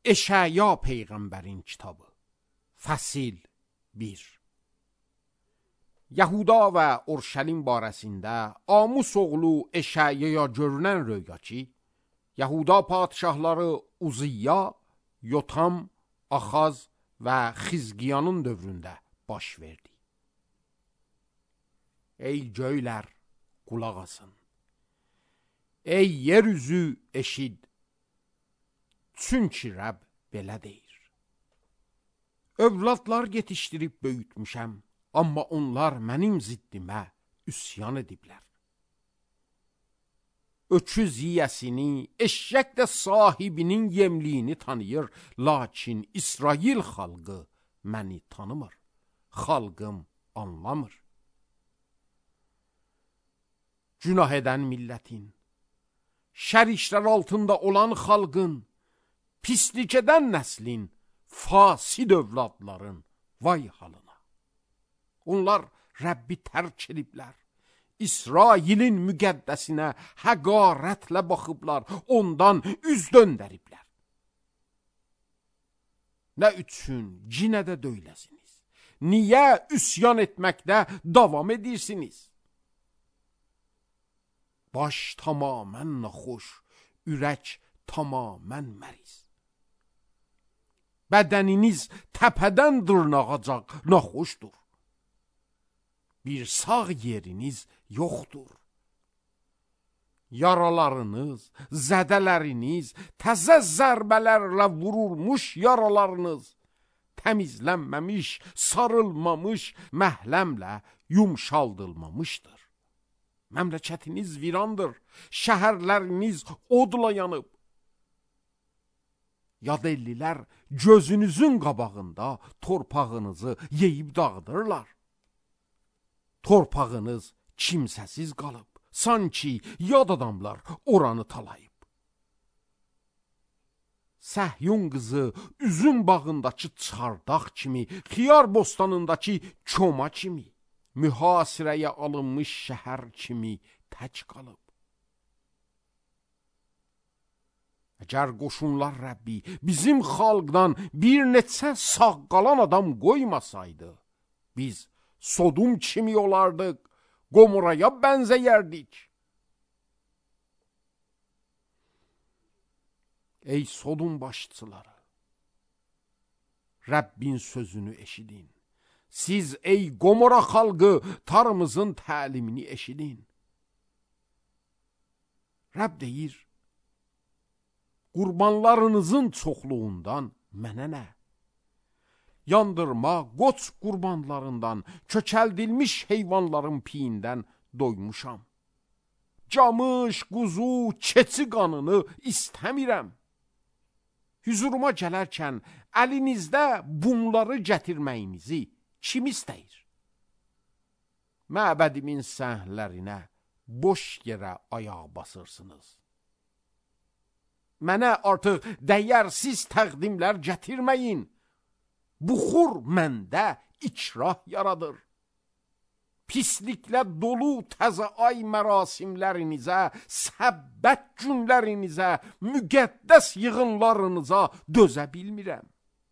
Eşaya Peyğəmbərin kitabı. Fəsil 1. Yahuda və Urşəlim barəsində Amus oğlu Eşayaya görünən röya ki, Yahuda padişahları Uziyya, Yotam, Axaz və Xizqiyanın dövründə baş verdi. Ey göylər, qulaq asın. Ey yer üzü, eşid. Çünki Rəbb belə deyir. Övladlar yetişdirib böyütmüşəm, amma onlar mənim ziddimə üsyan ediblər. Öküz yiyəsini, eşşək də sahibinin yemliyini tanıyır, lakin İsrail xalqı məni tanımır, xalqım anlamır. Günah edən millətin, şər işlər altında olan xalqın, pislik edən nəslin, fasid övladların vay halına. Onlar Rəbbi tərk ediblər. İsrailin müqəddəsinə həqarətlə baxıblar, ondan üz döndəriblər. Nə üçün cinə də döyləsiniz? Niyə üsyan etməkdə davam edirsiniz? Baş tamamən naxoş, ürək tamamən məriz. Bədəniniz təpədən dırnağacaq naxoşdur. Bir sağ yeriniz yoxdur. Yaralarınız, zədələriniz, təzə zərbələrlə vurulmuş yaralarınız, təmizlənməmiş, sarılmamış, məhləmlə yumşaldılmamışdır. Məmləkətiniz virandır, şəhərləriniz odla yanıb. Yad ellilər gözünüzün qabağında torpağınızı yeyib dağıdırlar. Torpağınız kimsəsiz qalıb, sanki yad adamlar oranı talayıb. Səhyun qızı üzüm bağındakı çardaq kimi, xiyar bostanındakı koma kimi, mühasirəyə alınmış şəhər kimi tək qalıb. Əgər qoşunlar Rəbbi bizim xalqdan bir neçə sağ qalan adam qoymasaydı, biz Sodum kimi olardıq, Gomoraya bənzəyərdik. Ey Sodum başçıları, Rəbbin sözünü eşidin. Siz ey Gomora xalqı tarımızın təlimini eşidin. Rəbb deyir, qurbanlarınızın çoxluğundan mənə nə? Yandırma, qoç qurbanlarından, kökəldilmiş heyvanların piyindən doymuşam. Camış, quzu, keçi qanını istəmirəm. Hüzuruma gələrkən əlinizdə bunları gətirməyinizi kim istəyir? Məbədimin səhnələrinə boş yerə ayaq basırsınız. Mənə artıq dəyərsiz təqdimlər gətirməyin. Buxur məndə ikrah yaradır. Pisliklə dolu təzə ay mərasimlərinizə, səbbət günlərinizə, müqəddəs yığınlarınıza dözə bilmirəm.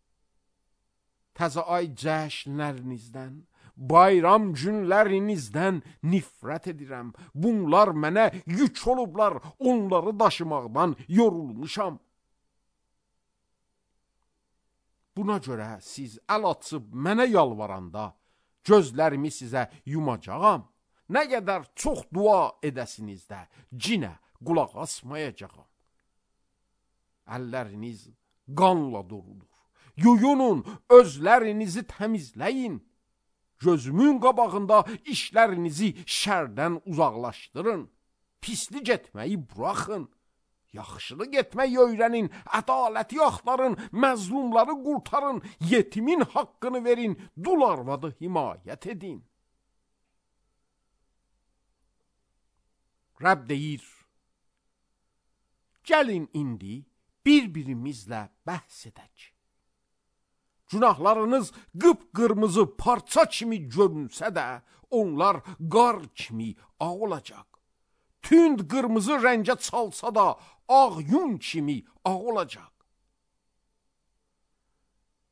Təzə ay cəşnlərinizdən, bayram günlərinizdən nifrət edirəm. Bunlar mənə yük olublar, onları daşımaqdan yorulmuşam. Buna görə siz əl açıb mənə yalvaranda, gözlərimi sizə yumacağam. Nə qədər çox dua edəsiniz də, cinə qulaq asmayacağam. Əlləriniz qanla doludur. Yuyunun, özlərinizi təmizləyin. Gözümün qabağında işlərinizi şərdən uzaqlaşdırın. Pislik etməyi buraxın. Yaxşılıq etməyi öyrənin, ədaləti axtarın, məzlumları qurtarın, yetimin haqqını verin, dul arvadı himayət edin. Rəbb deyir, gəlin indi bir-birimizlə bəhs edək. Günahlarınız qıpqırmızı parça kimi görünsə də, onlar qar kimi ağ olacaq. Tünd qırmızı rəngə çalsa da, ağ yun kimi ağ olacaq.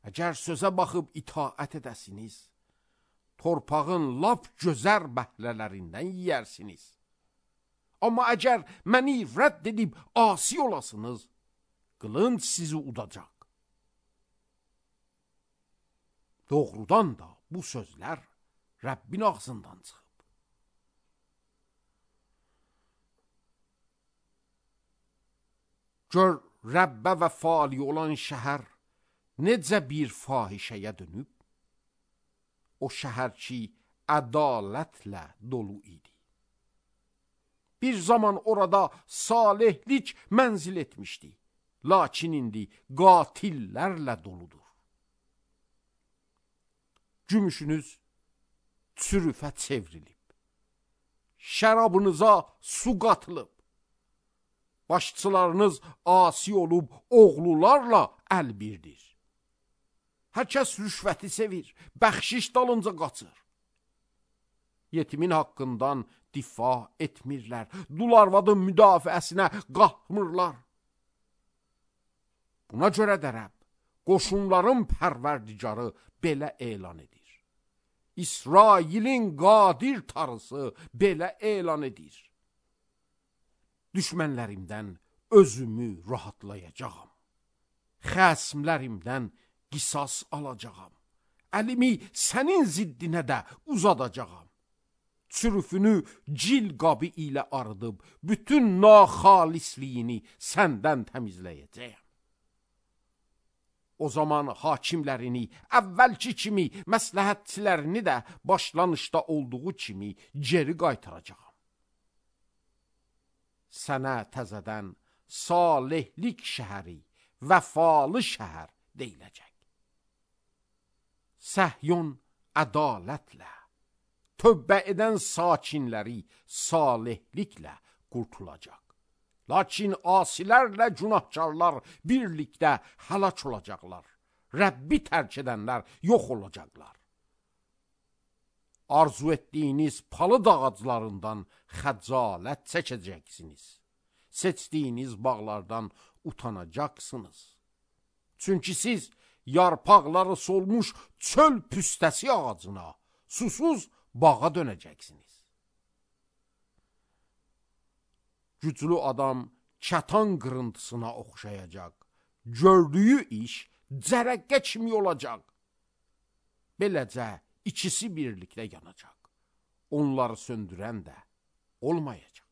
Əgər sözə baxıb itaət edəsiniz, torpağın lap gözər bəhlələrindən yiyərsiniz. Amma əgər məni rədd edib asi olasınız, qılınc sizi udacaq. Doğrudan da bu sözlər Rəbbin ağzından çıxıb. Gör, Rəbbə vəfali olan şəhər necə bir fahişəyə dönüb? O şəhər ki, ədalətlə dolu idi. Bir zaman orada salihlik mənzil etmişdi. Lakin indi qatillərlə doludur. Gümüşünüz çürüfə çevrilib. Şərabınıza su qatılıb. Başçılarınız asi olub oğlularla əlbirdir. Hər kəs rüşvəti sevir, bəxşiş dalınca qaçır. Yetimin haqqından difa etmirlər, dul arvadın müdafiəsinə qalxmırlar. Buna görə də Rəbb, qoşunların pərverdigarı belə elan edir. İsrailin qadir tarısı belə elan edir. Düşmənlərimdən özümü rahatlayacağam. Xəsmlərimdən qisas alacağam. Əlimi sənin ziddinə də uzadacağam. Çürüfünü cil qabı ilə arıdıb, bütün naxalisliyini səndən təmizləyəcəyəm. O zaman hakimlərini, əvvəlki kimi məsləhətçilərini də başlanışda olduğu kimi geri qaytaracağam. Sənə təzədən salihlik şəhəri, vəfalı şəhər deyiləcək. Səhyon ədalətlə, tövbə edən sakinləri salihliklə qurtulacaq. Lakin asilərlə günahkarlar birlikdə həlak olacaqlar. Rəbbi tərk edənlər yox olacaqlar. Arzu etdiyiniz palıd ağaclarından xəcalət çəkəcəksiniz. Seçdiyiniz bağlardan utanacaqsınız. Çünki siz yarpaqları solmuş çöl püstəsi ağacına, susuz bağa dönəcəksiniz. Güclü adam kətan qırıntısına oxşayacaq. Gördüyü iş cərəqqə kimi olacaq. Beləcə ikisi birlikdə yanacaq. Onları söndürən də olmayacaq.